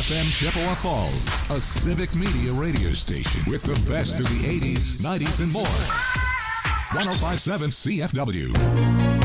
FM Chippewa Falls, a civic media radio station with the best of the 80s, 90s, and more. 105.7 CFW.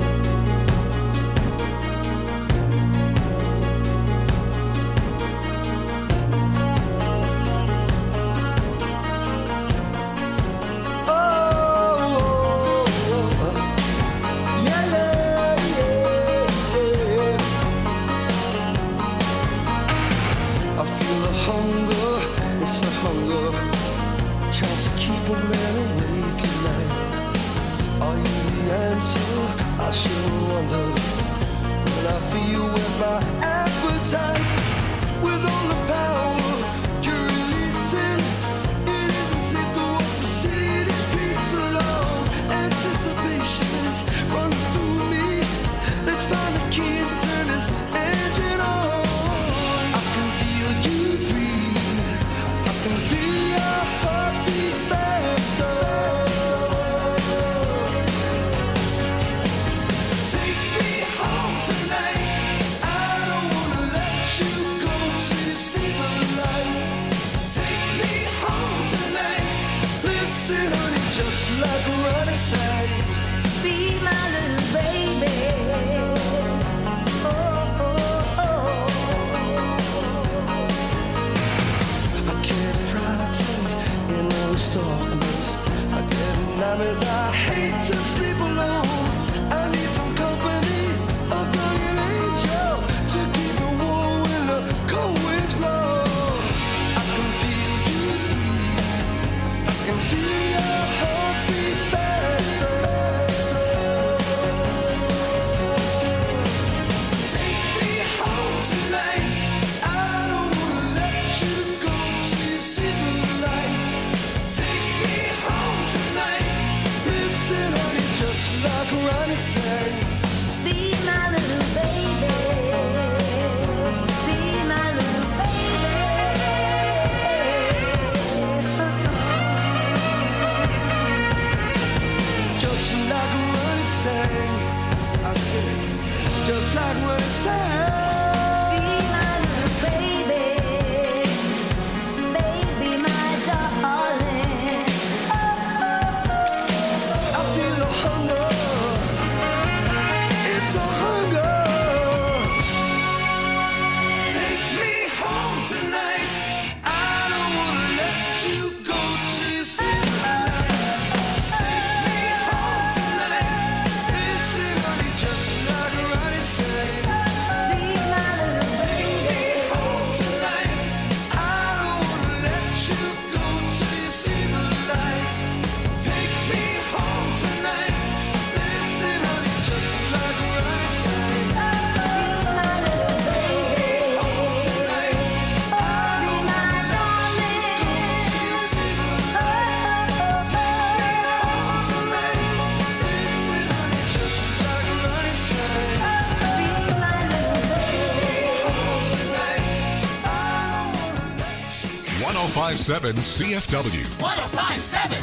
Seven CFW. 105.7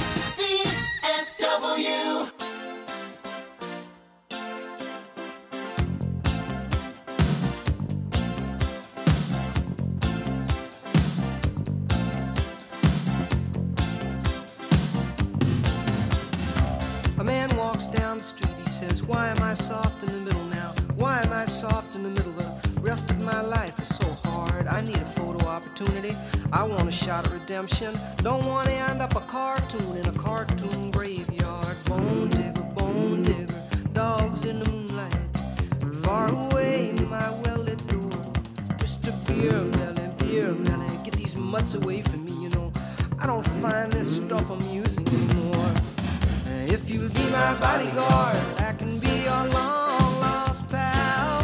CFW. A man walks down the street, he says, why am I soft in the middle now? Why am I soft in the middle? The rest of my life is so hard. I need a photo opportunity. I want a shot at redemption. Don't want to end up a cartoon in a cartoon graveyard. Bone digger, dogs in the moonlight. Far away, my well-lit door. Mr. Beer Melly, get these mutts away from me, you know. I don't find this stuff amusing anymore. If you'll be my bodyguard, I can be your long-lost pal.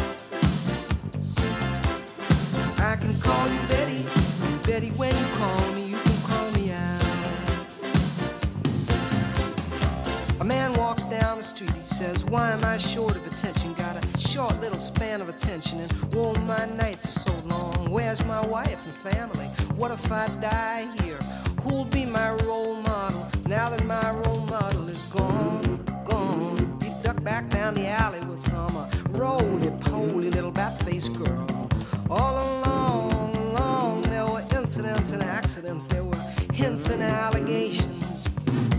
I can call you Betty. Betty, when you call me, you can call me out. A man walks down the street, he says, why am I short of attention? Got a short little span of attention, and oh, my nights are so long. Where's my wife and family? What if I die here? Who'll be my role model now that my role model is gone? He ducked back down the alley with some roly-poly little bat-faced girl. All along threats and allegations.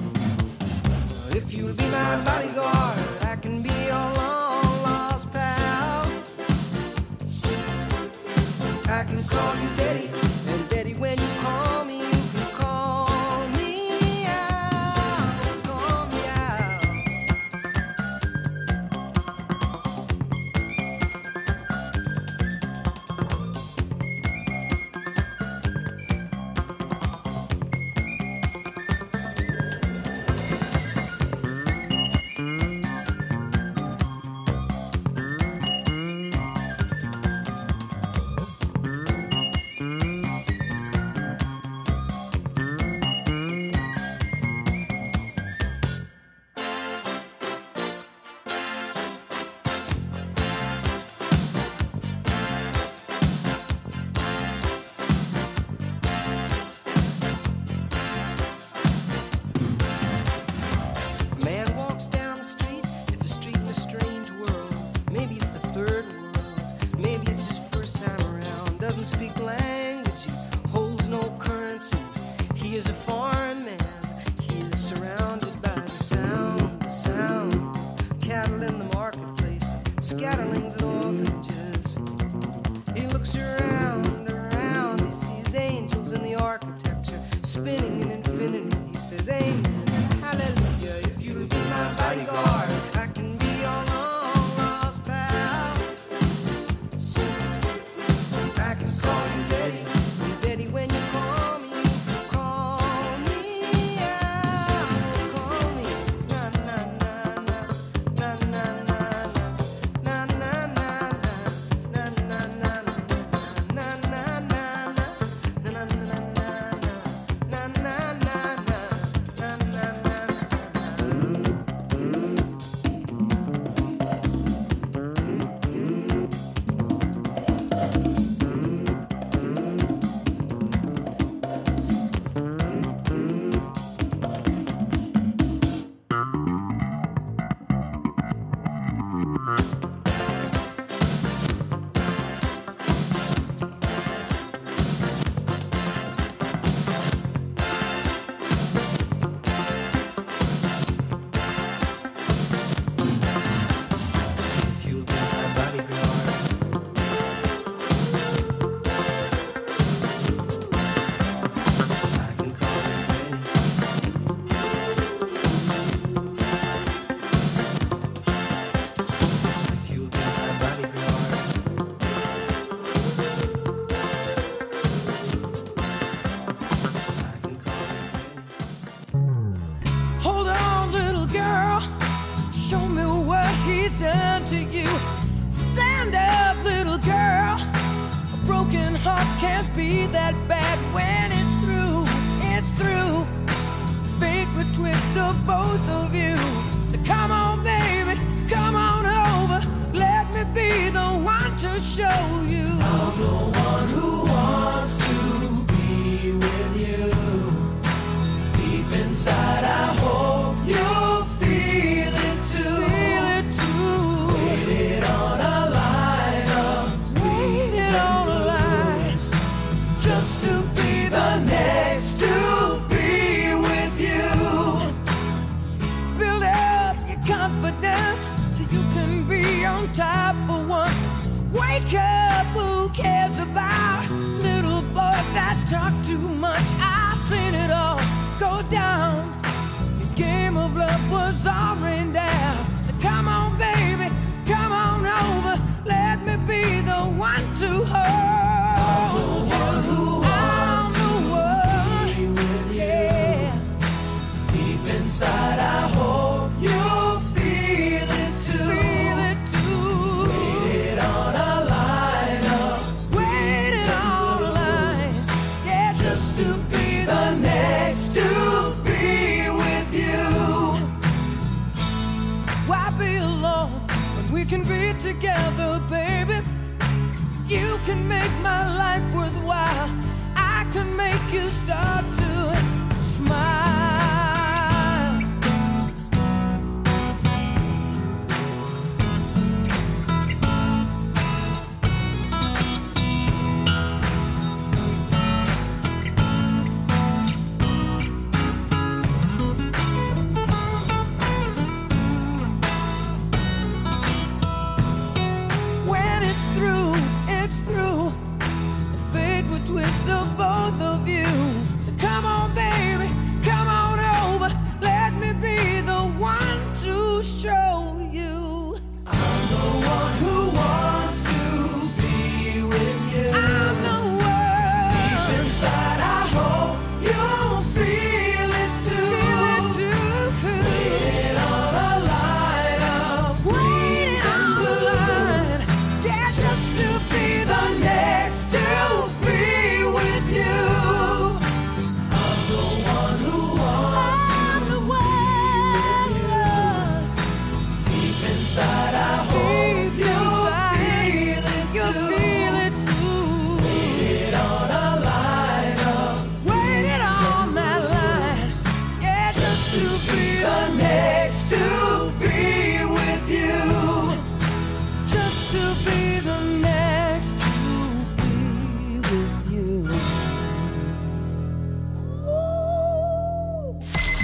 If you'll be my bodyguard, I can be your long lost pal. I can call you Daddy, and Daddy, when you call me, you can call me out, call me out. Scatterlings and orphanages. He looks around, he sees angels in the architecture, spinning in infinity. He says, amen, hallelujah. If you'll be my bodyguard, I can be your long lost pal. I can call you Daddy, and Daddy, when you call me, you can call me out, call me, na na na na, na na na. Done to you. Stand up, little girl. A broken heart can't be that bad when it's through. It's through. Fate would twist of both of you. So come on, baby, come on over. Let me be the one to show you. I'm the one who wants to be with you. Deep inside, I hope you'll feel it too. Just to be the next to be with you. Build up your confidence so you can be on top for once. Wake up, who cares about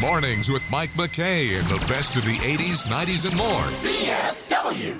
Mornings with Mike McKay and the best of the 80s, 90s, and more. CFW.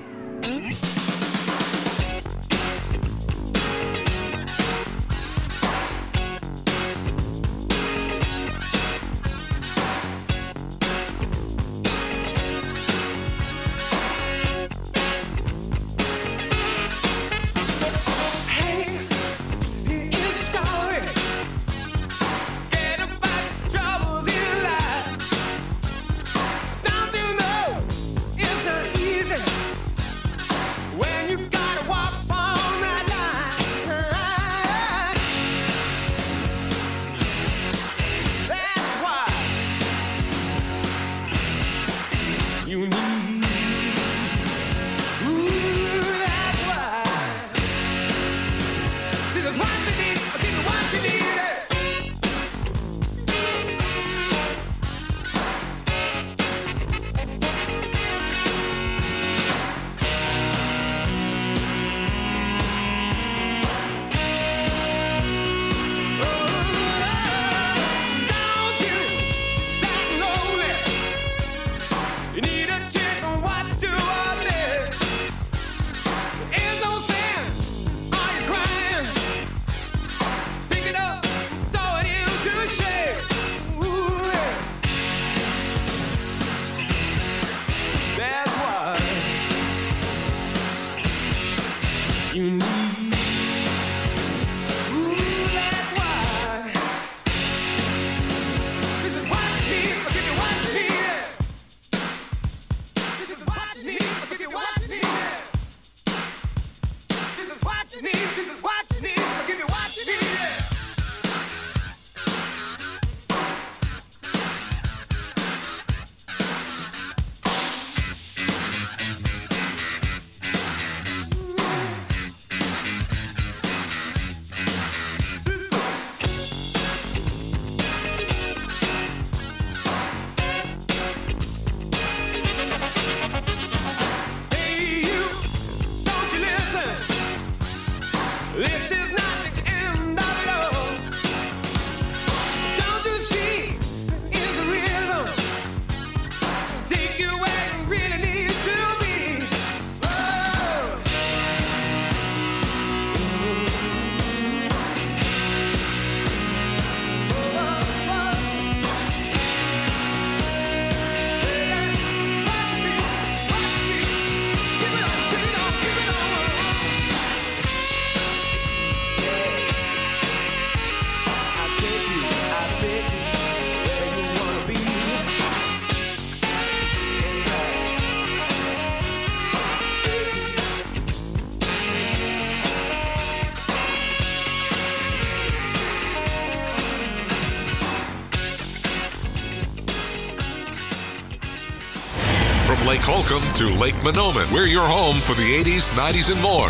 Lake Holcomb to Lake Monoman. We're your home for the 80s, 90s, and more.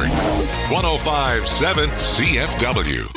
105.7 CFW.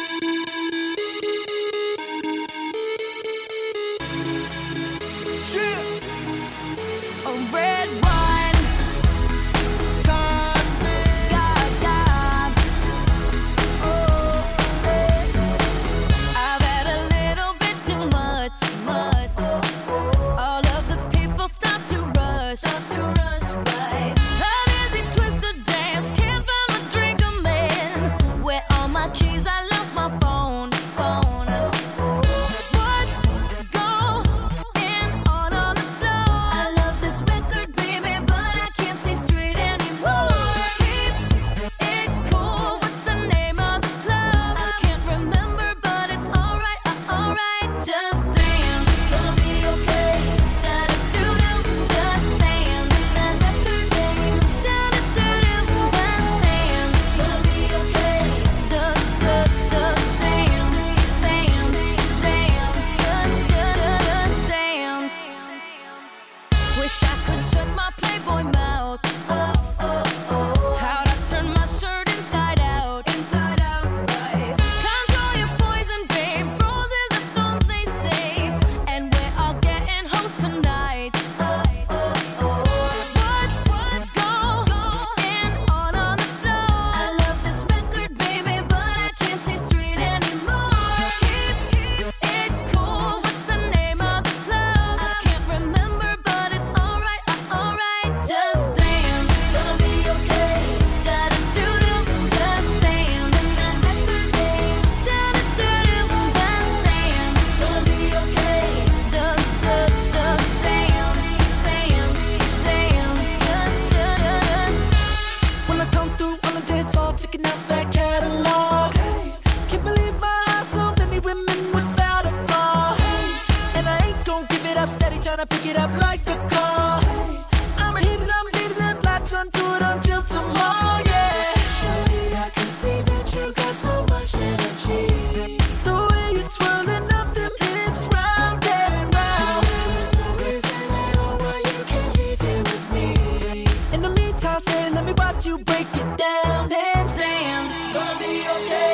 pick it up like a call. I'ma hit it, I'm leaving the lights on to it until tomorrow, yeah. Shawty, I can see that you got so much energy. The way you're twirling up them hips round and round. There's no reason at all why you can't leave here with me. In the meantime, stay, let me watch you break it down. And damn, gonna be okay.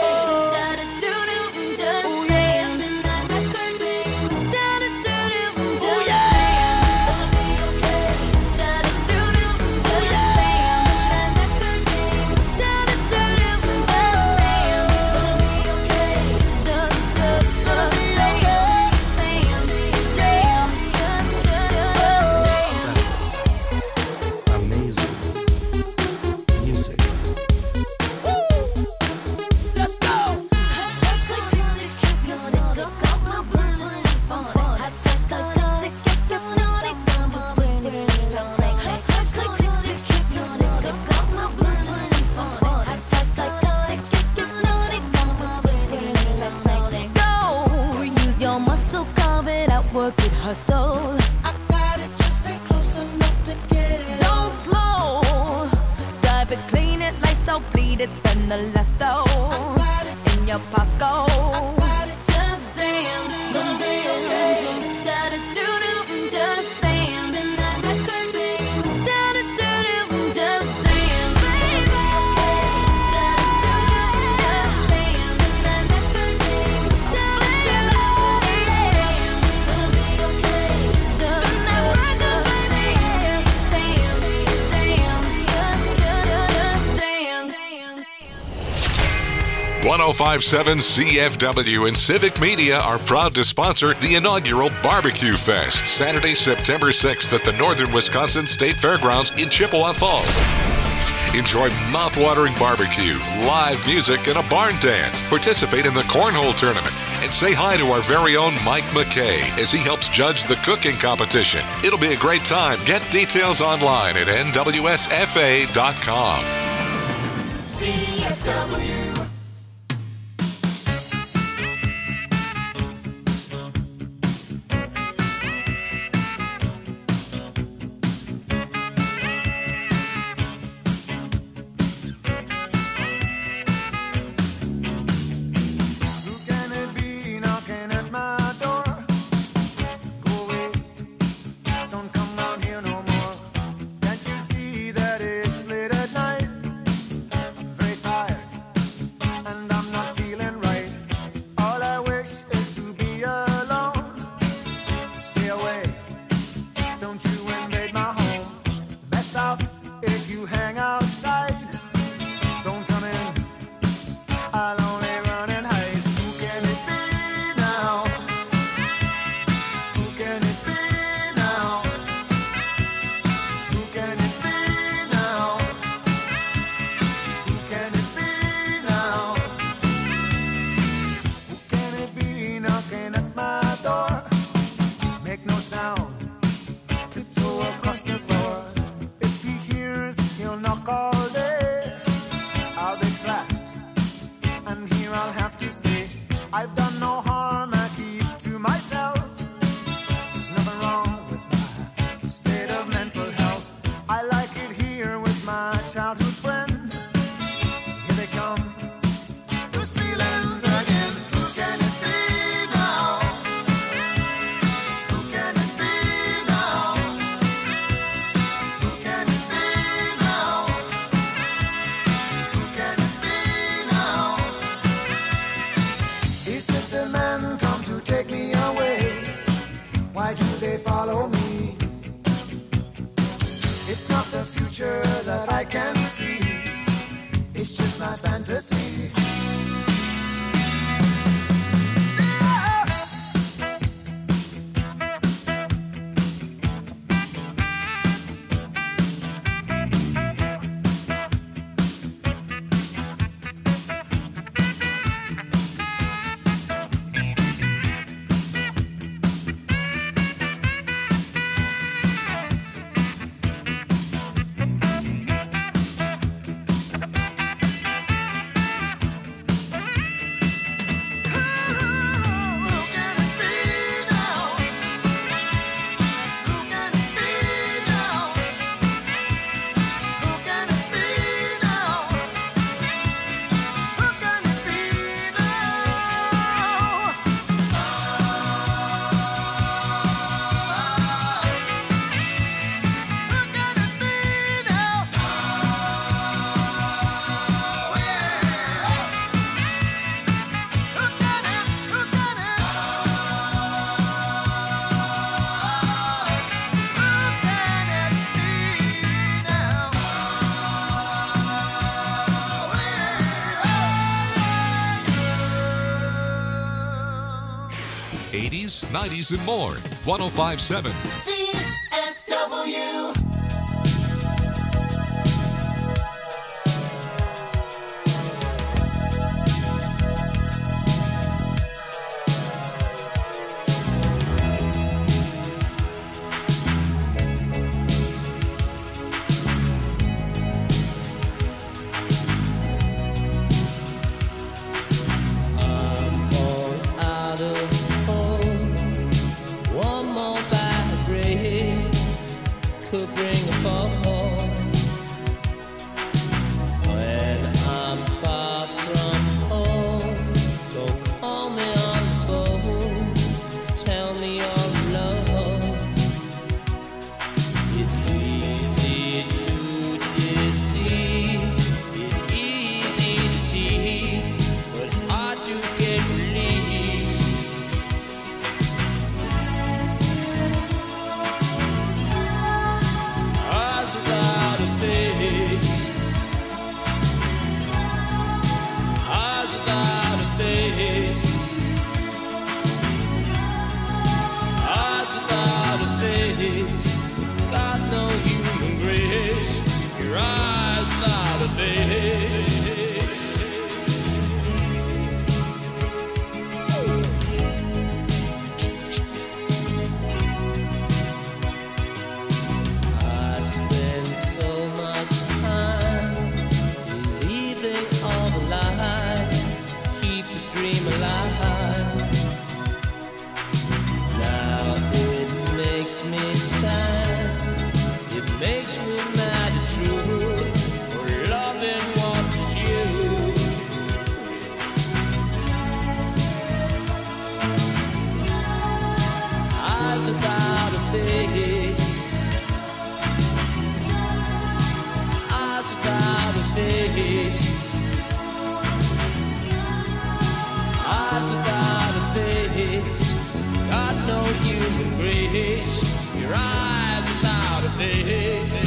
Work it, hustle. I got it, just stay close enough to get it. Don't slow. Drive it, clean it, lights out, bleed it, spend the last dough. I got it in your pocket. I got it, just dance. Gonna be okay. Da da do do, just dance. Spin that record, baby. Da da do do, just dance, baby. Da da do do, just dance. Spin that record, baby. Da da do do. .1057 CFW and Civic Media are proud to sponsor the inaugural Barbecue Fest, Saturday, September 6th at the Northern Wisconsin State Fairgrounds in Chippewa Falls. Enjoy mouth-watering barbecue, live music, and a barn dance. Participate in the cornhole tournament and say hi to our very own Mike McKay as he helps judge the cooking competition. It'll be a great time. Get details online at nwsfa.com. CFW. 90s, and more. 105.7 CFW. Could bring a fall when I'm far from home. Go call me on the phone to tell me you're alone. It's easy to deceive, it's easy to cheat, but hard to get released. Without a face, eyes without a face, eyes without a face, got no human grace, your eyes without a face. Me sad, it makes me mad at true, for loving what is you. Eyes without a face, eyes without a face, eyes without a face, got no human grace. Your eyes without a face.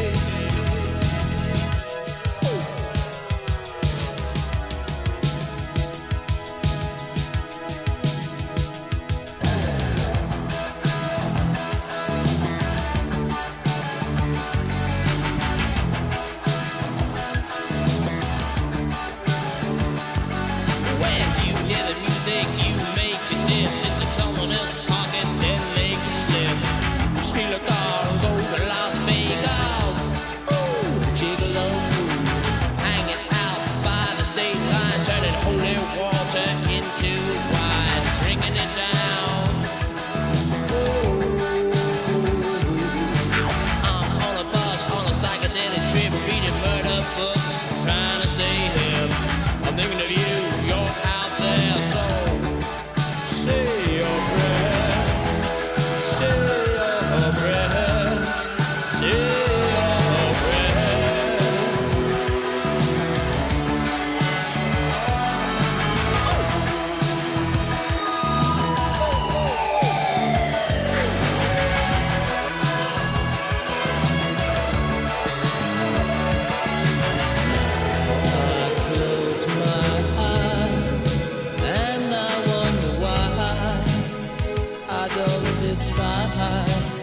When you hear the music, you make it dip into someone else's pocket, then make it slip. Steal a car and go to Las Vegas. Ooh, gigolo, hanging out by the state line, turning holy water into wine, drinking it down. Ooh, I'm on a bus on a psychedelic trip, reading murder books, trying to stay hip. I'm thinking of you, you're out there, so say your prayers, say your prayers, say your prayers. I close my eyes and I wonder why I don't despise.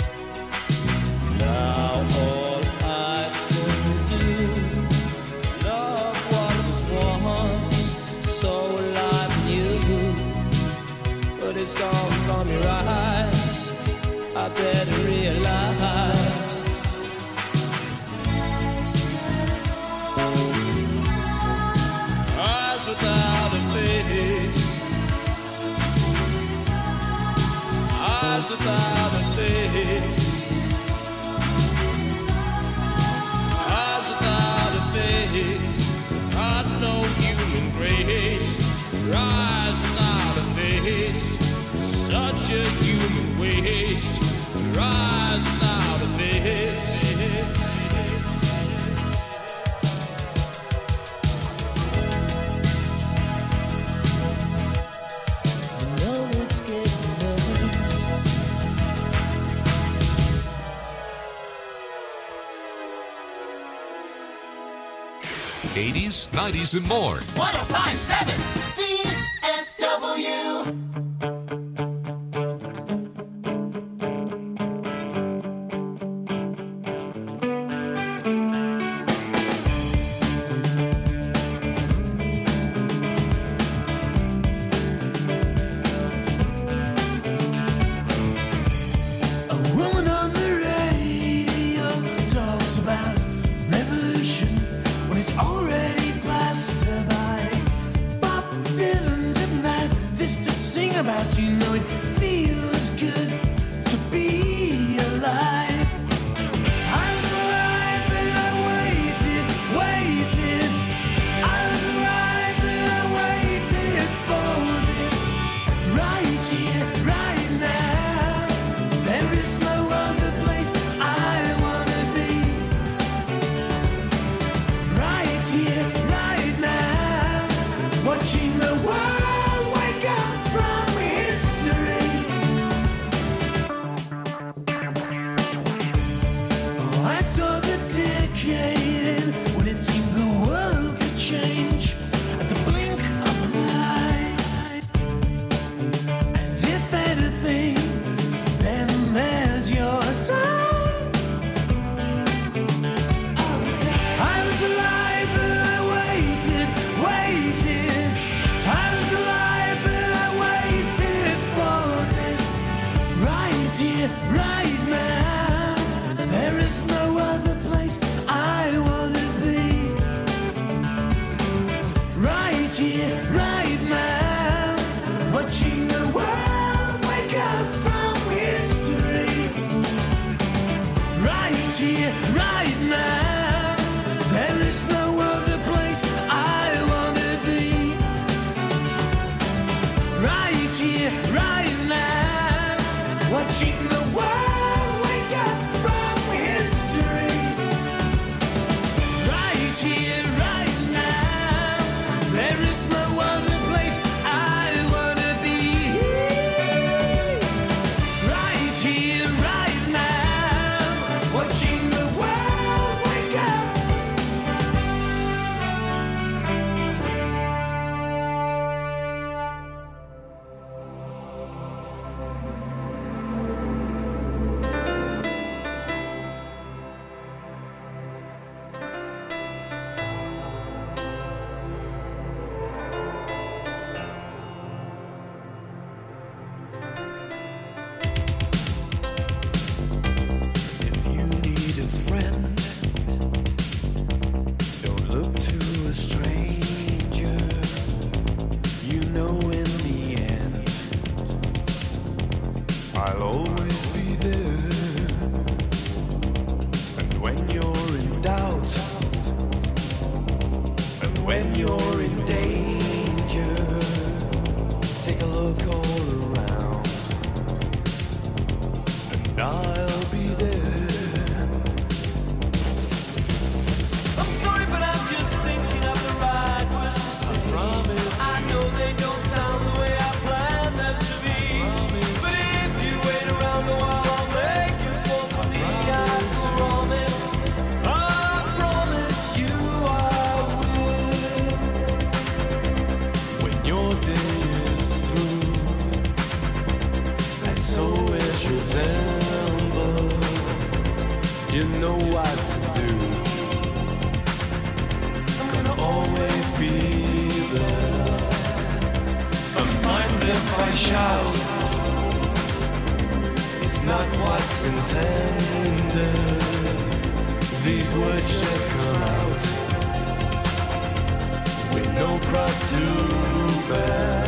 Now all I can do, love what was once so alive in you, but it's gone from your eyes. I better realize. Eyes without a face, eyes without a face, eyes without a face, got no human grace. Your eyes without a face, such a human waste. Your eyes without a face. It's getting nervous. 80s, 90s, and more. 105.7 CFW. saw the decade when it seemed the world could change at the blink of an eye. And if anything, then there's your sign. I was alive and I waited. I was alive and I waited for this. Right here, right now. There is no other place I wanna be. Right here, right now. Watching the world wake up from history. Right here, right now. There is no other place I wanna be. Right here, right now. Watching the world wake up from history. Right here, right now. There is no other place I wanna be. Right here, right now. Watching the world wake up. If you need a friend, don't look to a stranger. You know in the end, I'll always be there. And when you're in doubt, and when you're in danger, take a look all around, and I'll be there. I'm sorry, but I'm just thinking of the right words to say. I promise. I know they don't sound the way I planned them to be. But if you wait around a while, I'll make you fall for me. I promise. I promise you I will. When your day is through, and so is your temper, you know what to do. I'm gonna always be there. Sometimes if I shout, it's not what's intended. These words just come out with no cross to bear.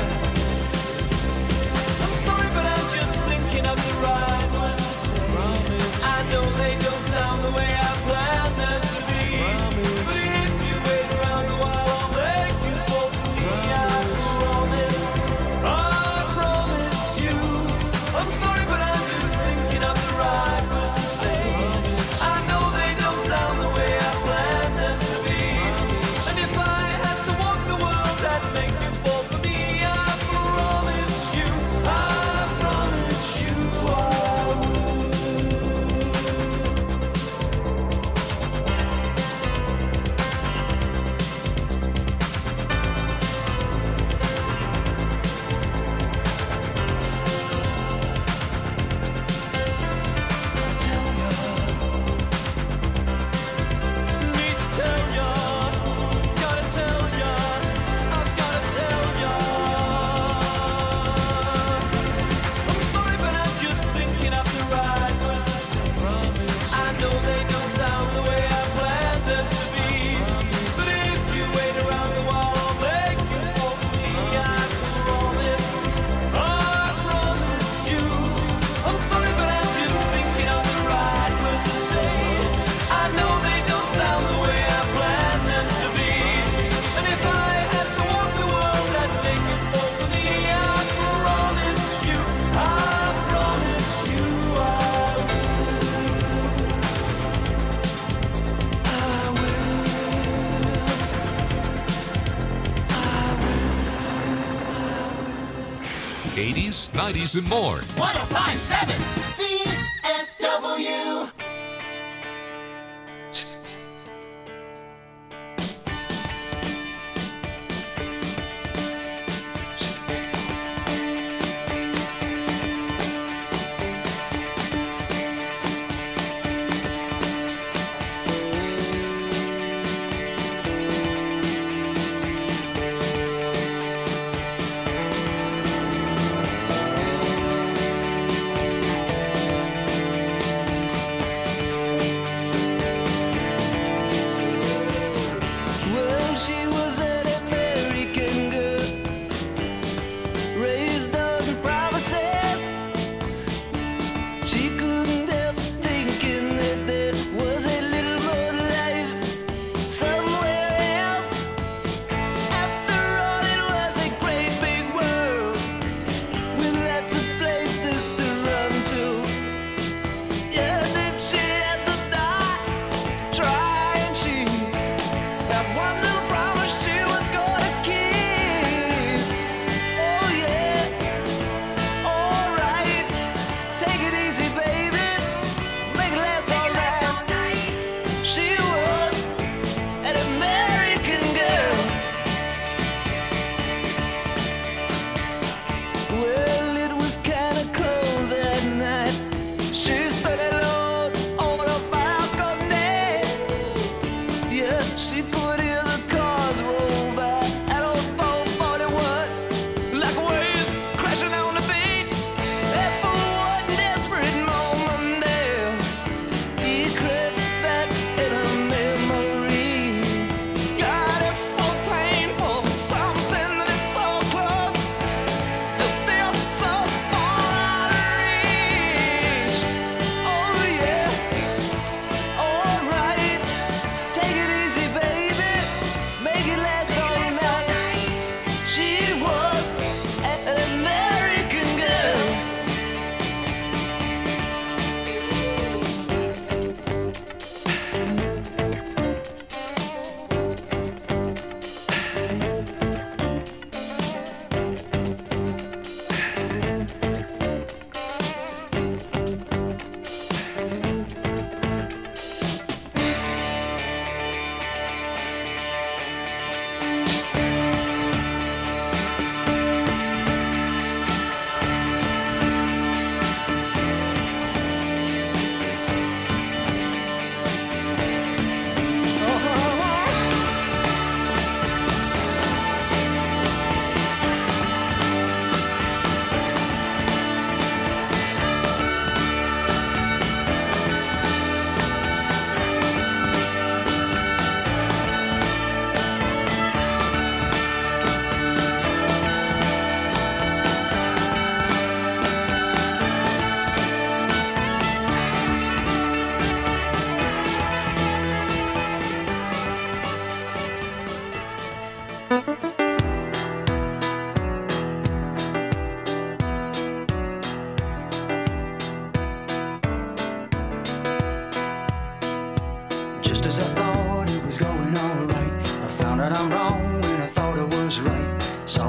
I'm sorry, but I'm just thinking of the right words to say. I know they don't sound the way I planned them to be. But if you wait around a while, I'll make you fall for me. I promise. I promise you. I'm sorry, but I'm just thinking of the right words to say. I know they don't sound the way I planned them to be. And if I had to walk the world, I'd make you fall for me. I promise you. I promise you I will. Need to tell ya, gotta tell ya, I've gotta tell ya. I'm sorry, but I'm just thinking of the right words to say. I know they don't sound the way I planned them to be. But if you wait around a while, I'll make you fall for me. I promise. I promise you. I'm sorry, but I'm just thinking of the right words to say. I know they don't sound the way I planned them to be. And if I had to walk the world, I'd make it fall for me. I promise you. I promise you I will. 80s, 90s, and more. 1057 CFW.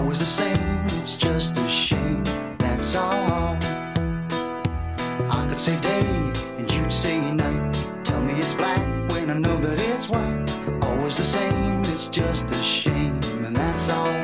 always the same, it's just a shame, that's all. I could say day and you'd say night. Tell me it's black when I know that it's white. Always the same, it's just a shame, and that's all.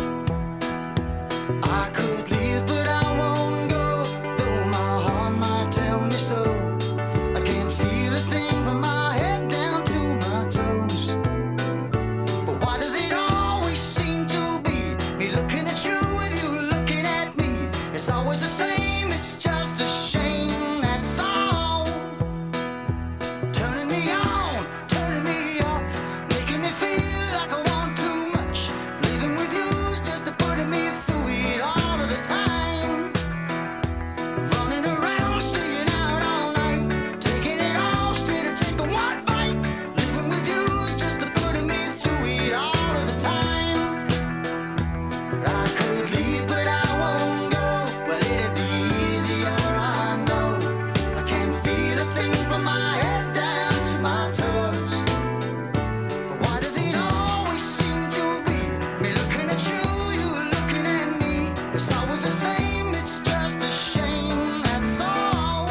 I could leave, but I won't go, though my heart might tell me so. I can't feel a thing from my head down to my toes. But why does it always seem to be me looking at you with you looking at me? It's always the same, it's just a shame, that's all. Turning me on, turning me off, making me feel like I want too much. Living with you's just putting me through it all of the time. Running around, staying out all night, taking it all straight or taking one bite. Living with you's just putting me through it all of the time. But I could leave, but I won't go. Well, it'd be easier, I know. I can't feel a thing from my head down to my toes. But why does it always seem to be me looking at you, you looking at me? It's always the same, it's just a shame, that's all.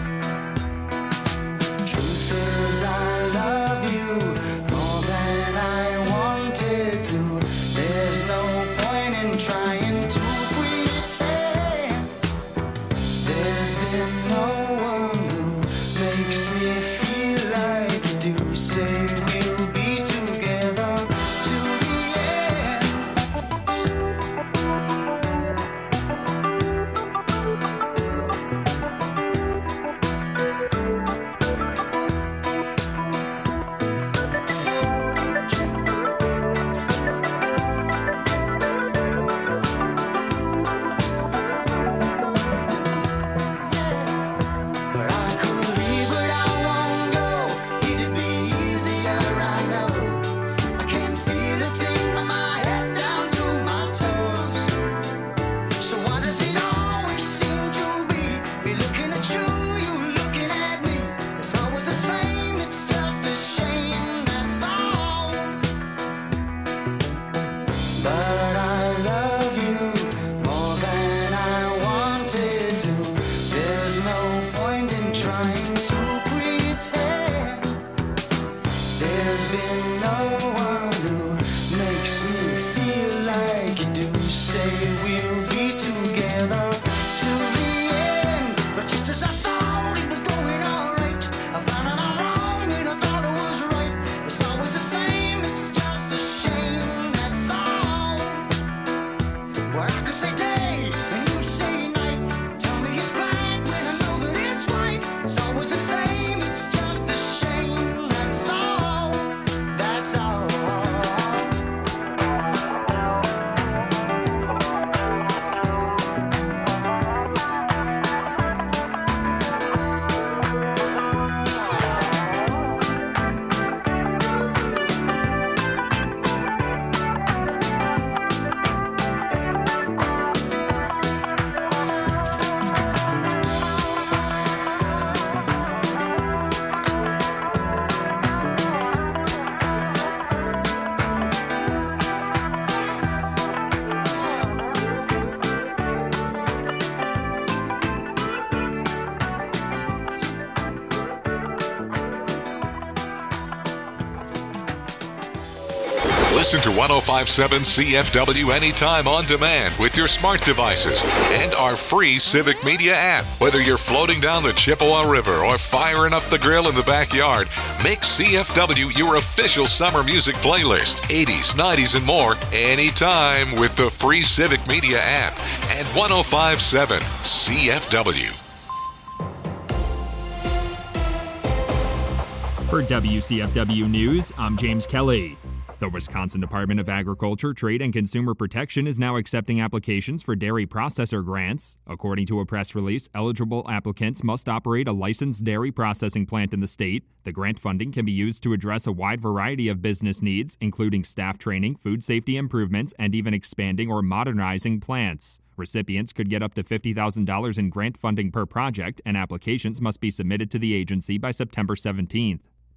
Truth is I love you more than I wanted to. There's no point in trying to pretend. There's been no one who makes me feel like you do. Say we'll be together to the end. But I could leave, but I won't go. It'd be easier, I know. I can't feel a thing from my head down to my toes. So why does it always seem to be me looking at you, you looking at me? It's always the same, it's just a shame, that's all. But I love you more than I wanted to. There's no point in trying to pretend. There's been no one who makes me feel like you do. Say we'll be together to the end. But just as I thought it was going alright, I found out I'm wrong when I thought it was right. It's always the same, it's just a shame, that's all. Well, I could say day and you say night. Tell me it's black when I know that it's white. It's always the same, it's just a shame, that's all. That's all. Listen to 105.7 CFW anytime on demand with your smart devices and our free Civic Media app. Whether you're floating down the Chippewa River or firing up the grill in the backyard, make CFW your official summer music playlist. 80s, 90s, and more anytime with the free Civic Media app and 105.7 CFW. For WCFW News, I'm James Kelly. The Wisconsin Department of Agriculture, Trade, and Consumer Protection is now accepting applications for dairy processor grants. According to a press release, eligible applicants must operate a licensed dairy processing plant in the state. The grant funding can be used to address a wide variety of business needs, including staff training, food safety improvements, and even expanding or modernizing plants. Recipients could get up to $50,000 in grant funding per project, and applications must be submitted to the agency by September 17th.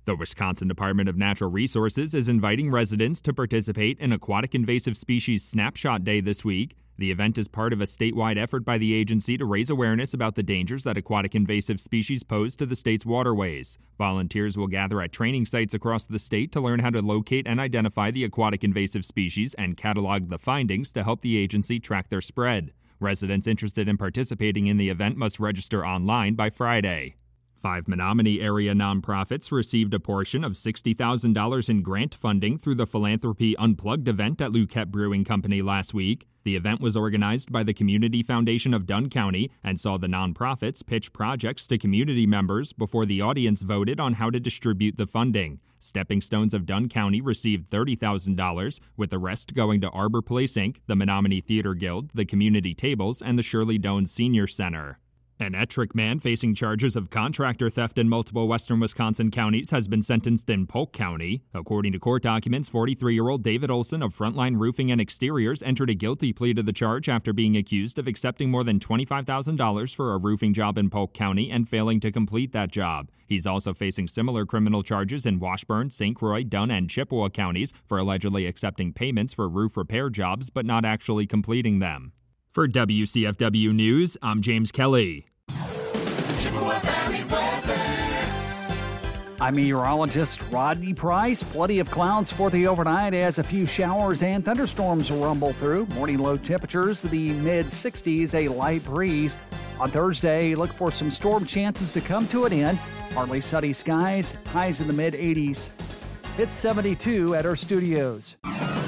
The Wisconsin Department of Natural Resources is inviting residents to participate in Aquatic Invasive Species Snapshot Day this week. The event is part of a statewide effort by the agency to raise awareness about the dangers that aquatic invasive species pose to the state's waterways. Volunteers will gather at training sites across the state to learn how to locate and identify the aquatic invasive species and catalog the findings to help the agency track their spread. Residents interested in participating in the event must register online by Friday. 5 Menominee area nonprofits received a portion of $60,000 in grant funding through the Philanthropy Unplugged event at Luquette Brewing Company last week. The event was organized by the Community Foundation of Dunn County and saw the nonprofits pitch projects to community members before the audience voted on how to distribute the funding. Stepping Stones of Dunn County received $30,000, with the rest going to Arbor Place Inc., the Menominee Theater Guild, the Community Tables, and the Shirley Doan Senior Center. An Ettrick man facing charges of contractor theft in multiple western Wisconsin counties has been sentenced in Polk County. According to court documents, 43-year-old David Olson of Frontline Roofing and Exteriors entered a guilty plea to the charge after being accused of accepting more than $25,000 for a roofing job in Polk County and failing to complete that job. He's also facing similar criminal charges in Washburn, St. Croix, Dunn, and Chippewa counties for allegedly accepting payments for roof repair jobs but not actually completing them. For WCFW News, I'm James Kelly. Chippewa Valley weather. I'm meteorologist Rodney Price. Plenty of clouds for the overnight as a few showers and thunderstorms rumble through. Morning low temperatures, the mid-60s, a light breeze. On Thursday, look for some storm chances to come to an end. Partly sunny skies, highs in the mid-80s. It's 72 at our studios.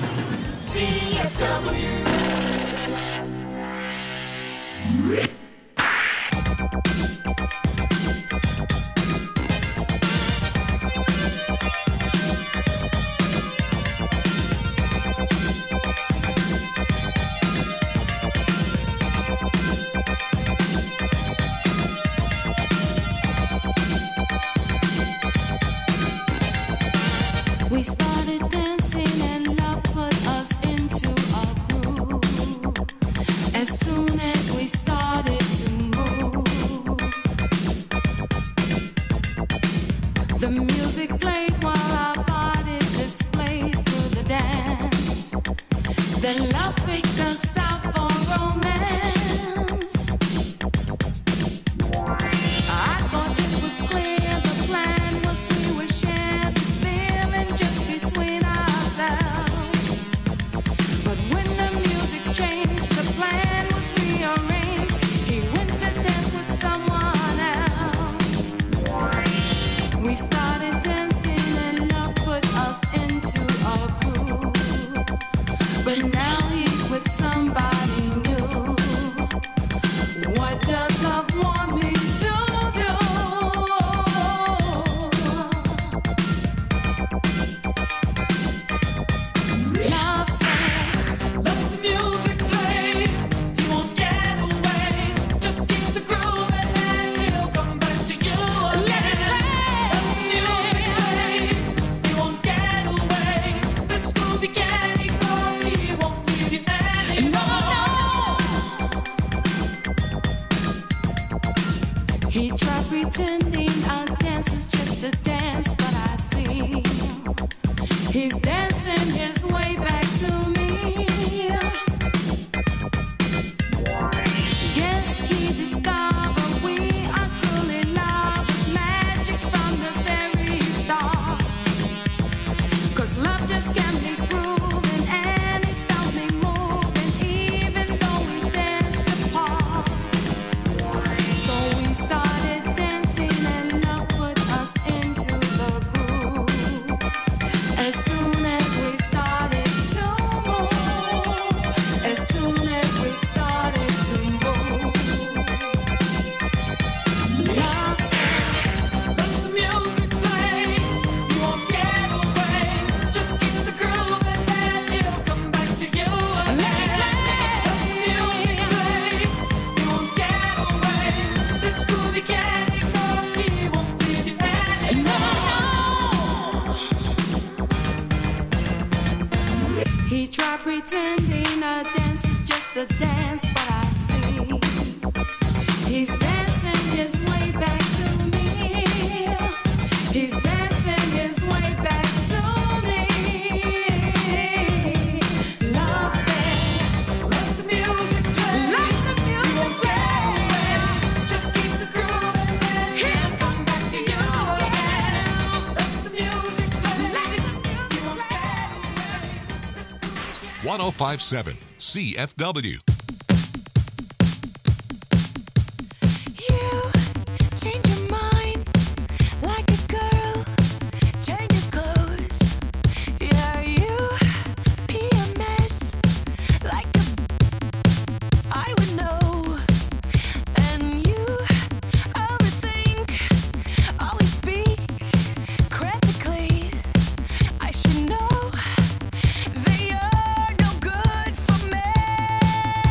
CFW. We started dancing and love put us into a groove. As soon as we started to move, the music played while our bodies displayed through the dance. Then love picked us out for romance. I thought it was clear the plan was we would share this feeling just between ourselves. But when the music changed, the plan was rearranged. He went to dance with someone else. We started dancing and love put us into a groove. But now he's with somebody new. What does love want me to do? Love said, Let the music play. You won't get away. Just keep the groove and then he'll come back to you again. Let the music play. You won't get away. This groovy can't ignore me. He won't leave you anymore. He tried pretending our dance is just a dance, but I see he's dancing his way back to me. Yes, he discovered we are truly love is magic from the very start. 'Cause love just can't be proven and it felt me moving even though we danced apart. So we started dancing and love put us into the groove. As soon as we started to move, as soon as we started to move, love said, Let the music play. You won't get away. Just keep the groove and then he'll come back to you again. Let the music play. You won't get away. This groovy can't ignore me. He won't leave you anymore. he tried pretending a dance is just a dance, but I see he's dancing his way back to me. He's dancing 1057 CFW. Change your mind like a girl changes clothes. Yeah, you PMS like I would know. And you overthink, always speak critically. I should know that you're no good for me.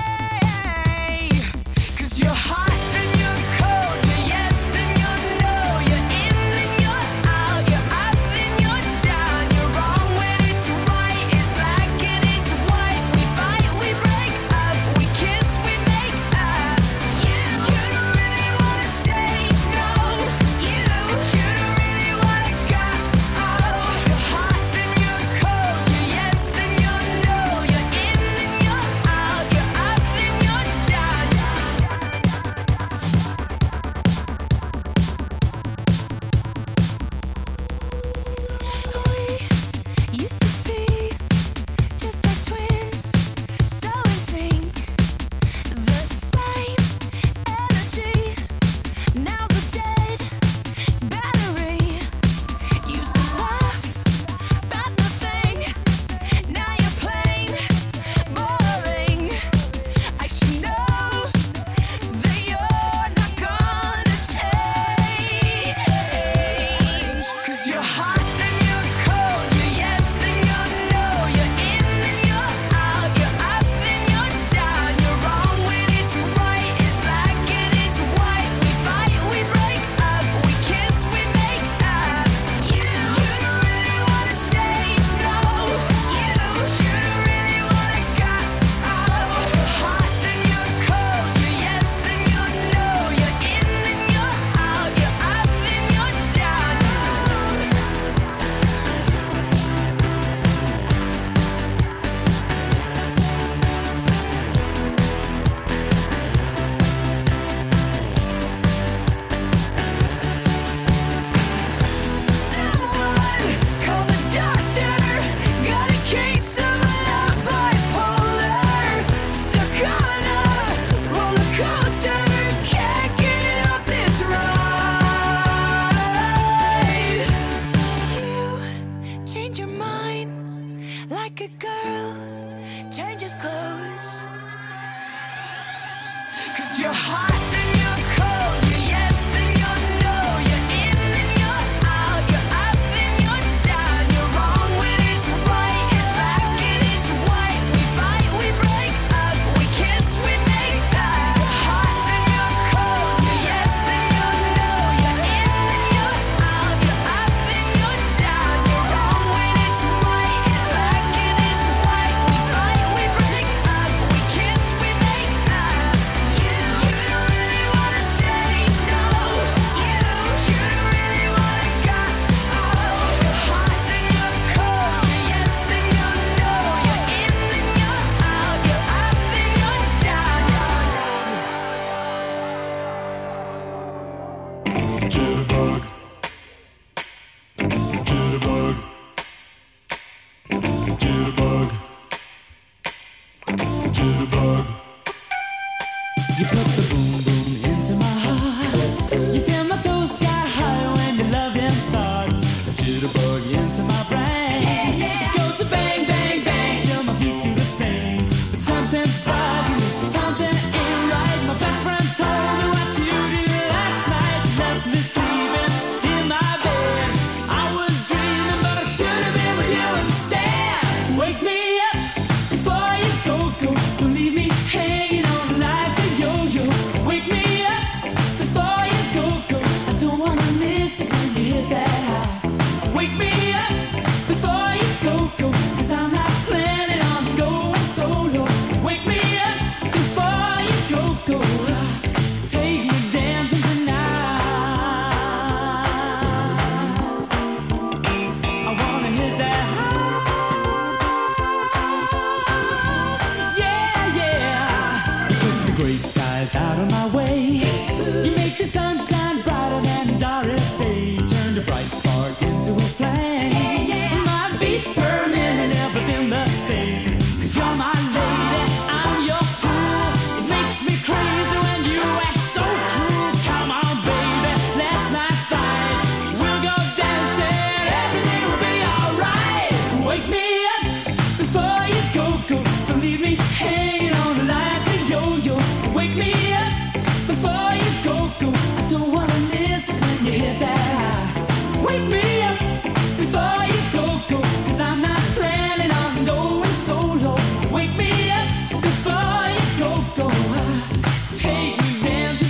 Wake me up before you go, 'cause I'm not planning on going solo. Wake me up before you go. Take me dancing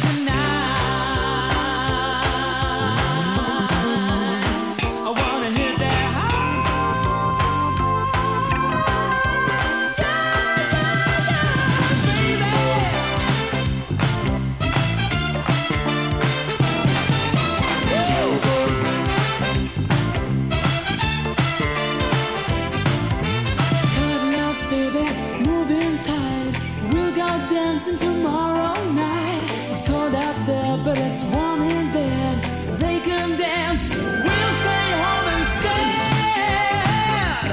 tonight. I wanna hit that high. We'll go dancing tomorrow night. It's cold out there, but it's warm in bed. They can dance, we'll stay home instead.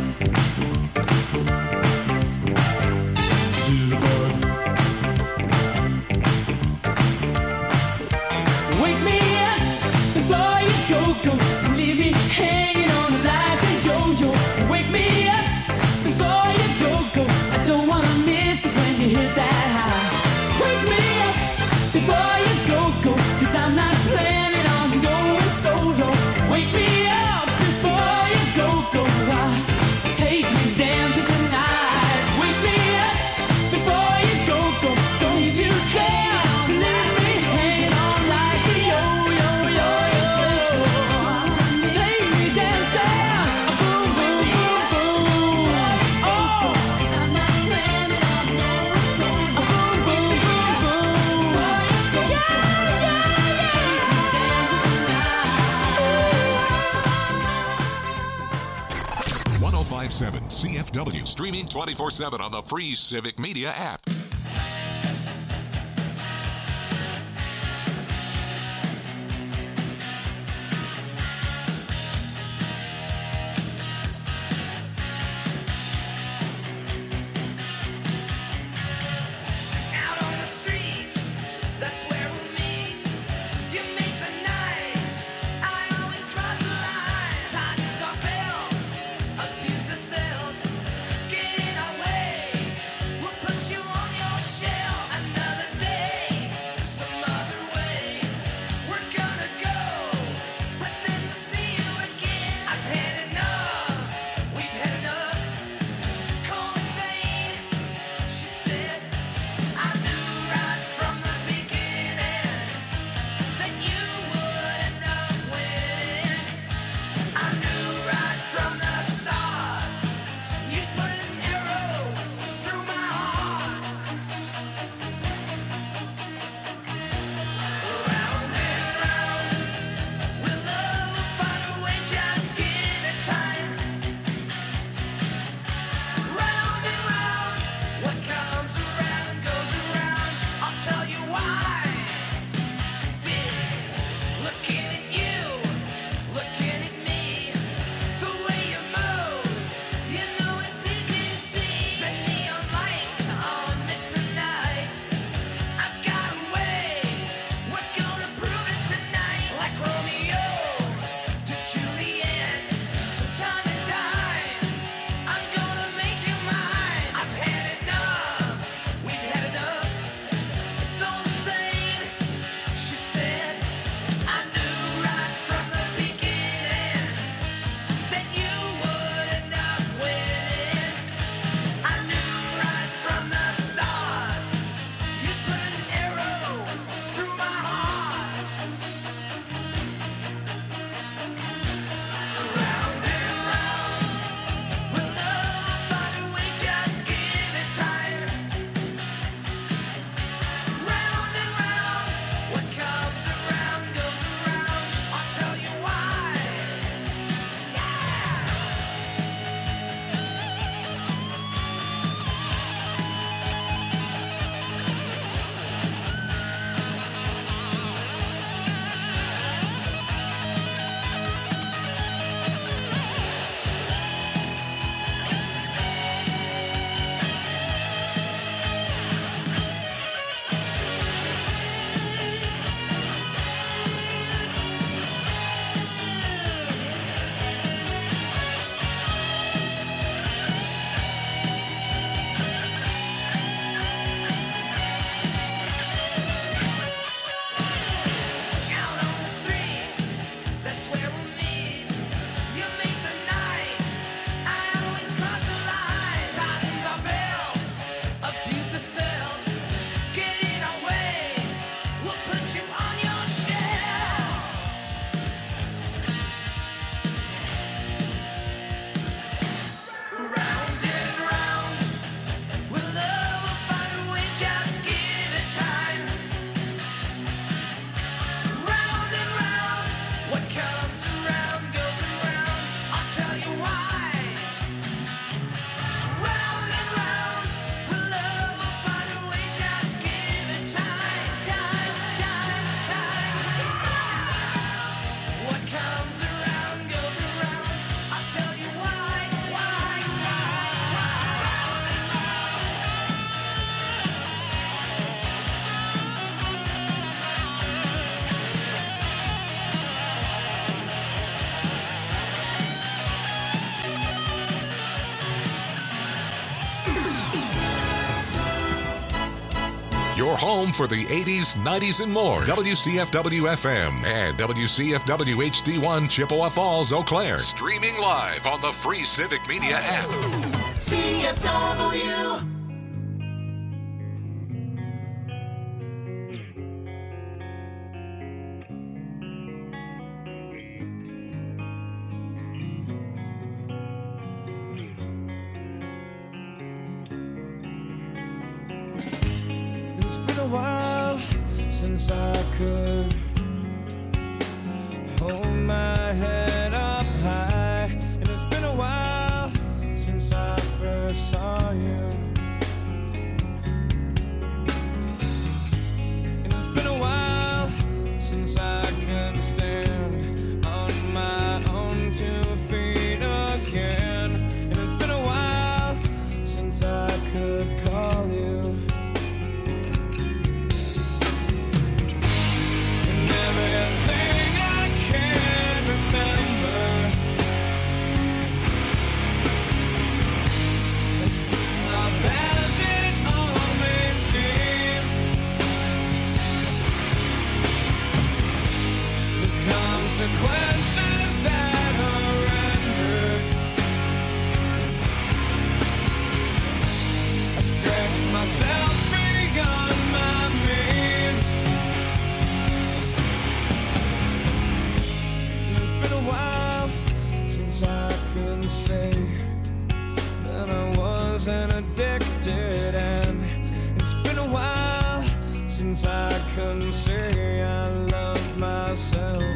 Wake me up before you go. Don't leave me hanging on like a yo-yo. Wake me up before you go. I don't wanna miss it when you hit that high. Wake me up before you go, 'cause I'm not planning on going solo. Wake me up before you go. Take me dancing tonight. Wake me up before you go. Don't you care to leave me hanging on like a yo-yo. Take me dancing, boom, boom, boom, boom. Oh, 'cause I'm not planning on going solo. Boom, boom, boom, boom. Yeah. Take me dancing tonight. 1057 CFW. Streaming 24/7 on the free Civic Media app. Out on the streets, that's where we meet. You make the night, I always cross the line. Time to got bills, abuse the sales, get in our way. We'll put you on home for the 80s, 90s, and more. WCFW FM and WCFW HD1 Chippewa Falls, Eau Claire. Streaming live on the free Civic Media app. CFW. It's been a while since I could hold my head up high, and it's been a while since I first saw you, and it's been a while since I can stand on my own 2 feet again, and it's been a while since I could call you. Everything I can remember is not as it all may seem. The consequences that are rendered, I stretched myself beyond my means. Been a while since I could say that I wasn't addicted, and it's been a while since I couldn't say I love myself